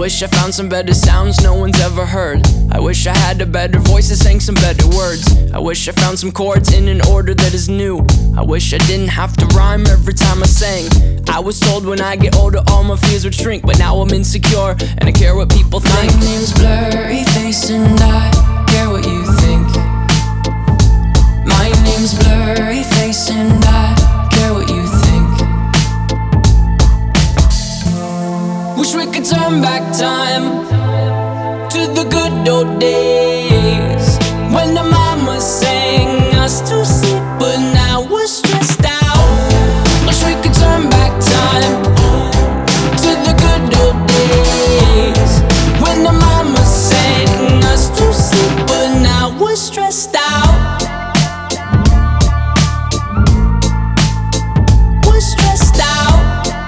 wish I found some better sounds no one's ever heard. I wish I had a better voice that sang some better words. I wish I found some chords in an order that is new. I wish I didn't have to rhyme every time I sang. I was told when I get older all my fears would shrink, but now I'm insecure and I care what people think. My name's Blurryface and I care what you think. My name's Blurryface and I care what you think. Wish we could turn back time to the good old days when the mama sang us to sleep, but now we're stressed out. Wish we could turn back time to the good old days when the mama sang us to sleep, but now we're stressed out. We're stressed out.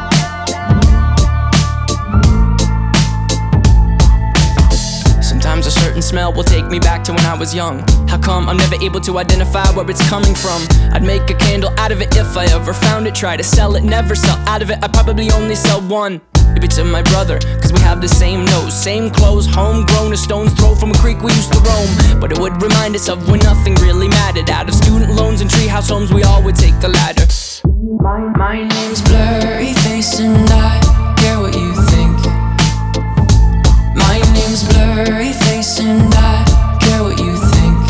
Sometimes a certain smell will take me back to when I was young. How come I'm never able to identify where it's coming from? I'd make a candle out of it if I ever found it. Try to sell it, never sell out of it. I'd probably only sell one. Maybe to my brother, cause we have the same nose, same clothes, homegrown, a stone's throw from a creek we used to roam. But it would remind us of when nothing really mattered. Out of student loans and treehouse homes, we all would take the ladder. My name's Blurryface and I care what you think. My name's Blurryface and I care what you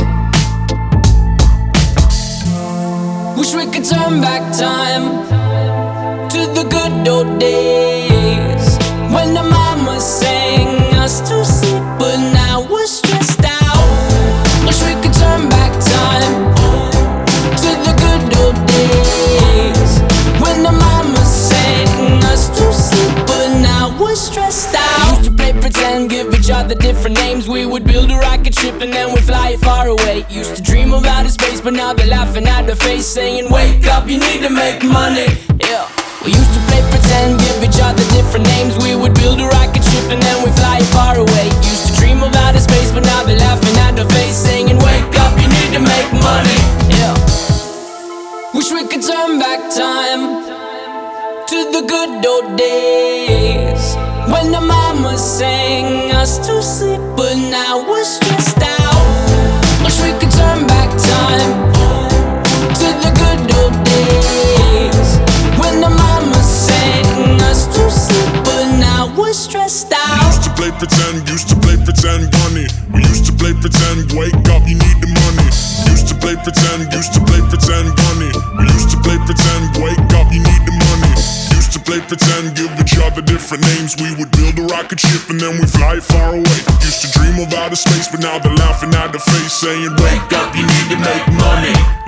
think. Wish we could turn back time to the good old days when the mama sang us to sleep, but now we're stressed out. Wish we could turn back time to the good old days when the mama sang us to sleep, but now we're stressed out. We used to play pretend, give each other different names. We would build a rocket ship and then we'd fly it far away. Used to dream of outer space, but now they're laughing at the face, saying wake up, you need to make money. Yeah. We used to play pretend, give each other different names. We would build a rocket ship and then we'd fly it far away. Used to dream of outer space, but now they're laughing at the face, saying wake up, you need to make money. Yeah. Wish we could turn back time to the good old days when the mama sang us to sleep, but now we're stressed out. Wish we could turn back time to the good old days when the mama sang us to sleep, but now we're stressed out. Used to play pretend, bunny. We used to play pretend, wake up, you need the money. Used to play pretend, bunny. We used to play pretend, wake up, you need the money. Used to play pretend, give each other different names. We would build a rocket ship and then we fly it far away. Used to dream of outer space, but now they're laughing at the face, saying wake up, you need to make money.